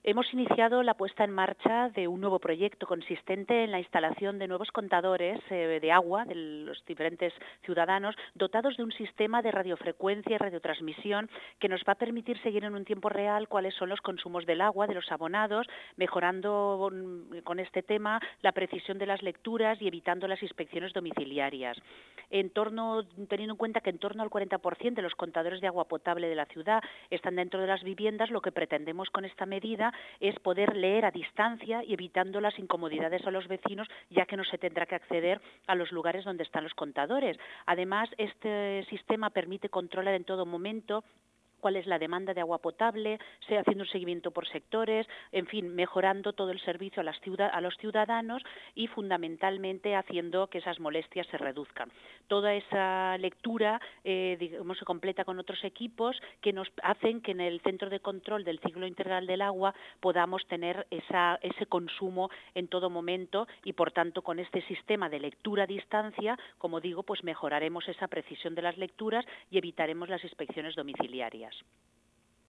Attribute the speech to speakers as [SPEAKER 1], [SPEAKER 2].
[SPEAKER 1] Hemos iniciado la puesta en marcha de un nuevo proyecto consistente en la instalación de nuevos contadores de agua de los diferentes ciudadanos, dotados de un sistema de radiofrecuencia y radiotransmisión que nos va a permitir seguir en un tiempo real cuáles son los consumos del agua, de los abonados, mejorando con este tema la precisión de las lecturas y evitando las inspecciones domiciliarias. Teniendo en cuenta que en torno al 40% de los contadores de agua potable de la ciudad están dentro de las viviendas, lo que pretendemos con esta medida es poder leer a distancia y evitando las incomodidades a los vecinos, ya que no se tendrá que acceder a los lugares donde están los contadores. Además, este sistema permite controlar en todo momento cuál es la demanda de agua potable, haciendo un seguimiento por sectores, en fin, mejorando todo el servicio a los ciudadanos y fundamentalmente haciendo que esas molestias se reduzcan. Toda esa lectura se completa con otros equipos que nos hacen que en el centro de control del ciclo integral del agua podamos tener ese consumo en todo momento y, por tanto, con este sistema de lectura a distancia, como digo, pues mejoraremos esa precisión de las lecturas y evitaremos las inspecciones domiciliarias.